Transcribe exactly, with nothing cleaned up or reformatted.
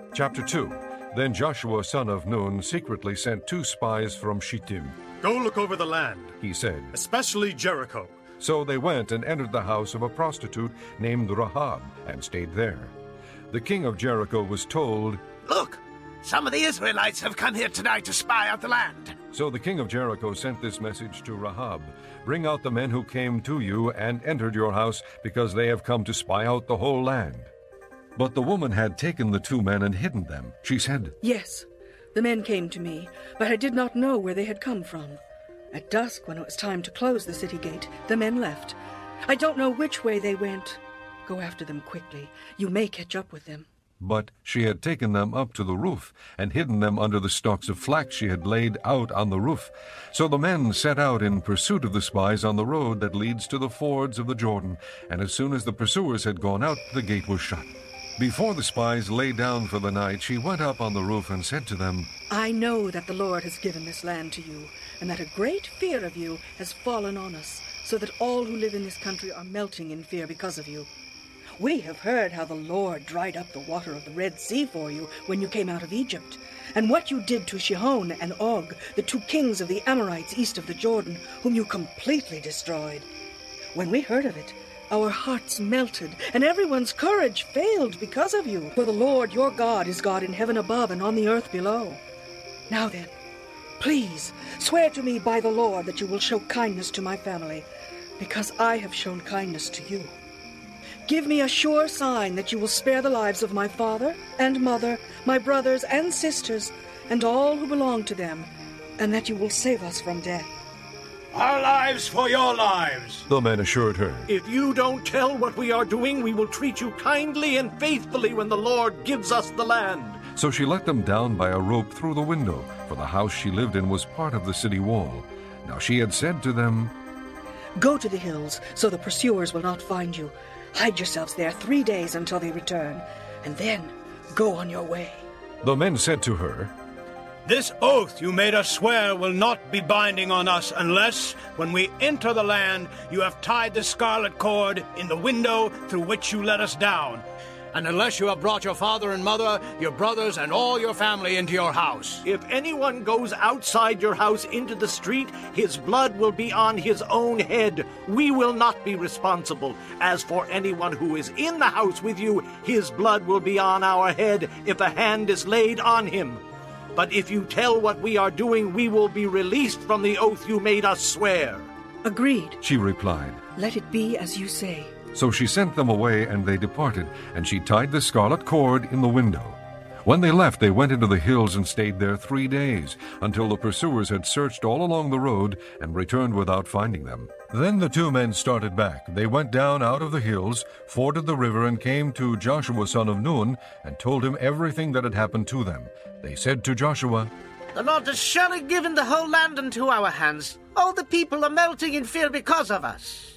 Chapter two. Then Joshua son of Nun secretly sent two spies from Shittim. Go look over the land, he said, especially Jericho. So they went and entered the house of a prostitute named Rahab and stayed there. The king of Jericho was told, Look, some of the Israelites have come here tonight to spy out the land. So the king of Jericho sent this message to Rahab, Bring out the men who came to you and entered your house, because they have come to spy out the whole land. But the woman had taken the two men and hidden them. She said, Yes, the men came to me, but I did not know where they had come from. At dusk, when it was time to close the city gate, the men left. I don't know which way they went. Go after them quickly. You may catch up with them. But she had taken them up to the roof and hidden them under the stalks of flax she had laid out on the roof. So the men set out in pursuit of the spies on the road that leads to the fords of the Jordan, and as soon as the pursuers had gone out, the gate was shut. Before the spies lay down for the night, she went up on the roof and said to them, I know that the Lord has given this land to you, and that a great fear of you has fallen on us, so that all who live in this country are melting in fear because of you. We have heard how the Lord dried up the water of the Red Sea for you when you came out of Egypt, and what you did to Sihon and Og, the two kings of the Amorites east of the Jordan, whom you completely destroyed. When we heard of it, our hearts melted, and everyone's courage failed because of you. For the Lord your God is God in heaven above and on the earth below. Now then, please swear to me by the Lord that you will show kindness to my family, because I have shown kindness to you. Give me a sure sign that you will spare the lives of my father and mother, my brothers and sisters, and all who belong to them, and that you will save us from death. Our lives for your lives, the men assured her. If you don't tell what we are doing, we will treat you kindly and faithfully when the Lord gives us the land. So she let them down by a rope through the window, for the house she lived in was part of the city wall. Now she had said to them, Go to the hills, so the pursuers will not find you. Hide yourselves there three days until they return, and then go on your way. The men said to her, This oath you made us swear will not be binding on us unless, when we enter the land, you have tied the scarlet cord in the window through which you let us down, and unless you have brought your father and mother, your brothers, and all your family into your house. If anyone goes outside your house into the street, his blood will be on his own head. We will not be responsible. As for anyone who is in the house with you, his blood will be on our head if a hand is laid on him. But if you tell what we are doing, we will be released from the oath you made us swear. Agreed, she replied. Let it be as you say. So she sent them away, and they departed, and she tied the scarlet cord in the window. When they left, they went into the hills and stayed there three days, until the pursuers had searched all along the road and returned without finding them. Then the two men started back. They went down out of the hills, forded the river, and came to Joshua son of Nun, and told him everything that had happened to them. They said to Joshua, The Lord has surely given the whole land into our hands. All the people are melting in fear because of us.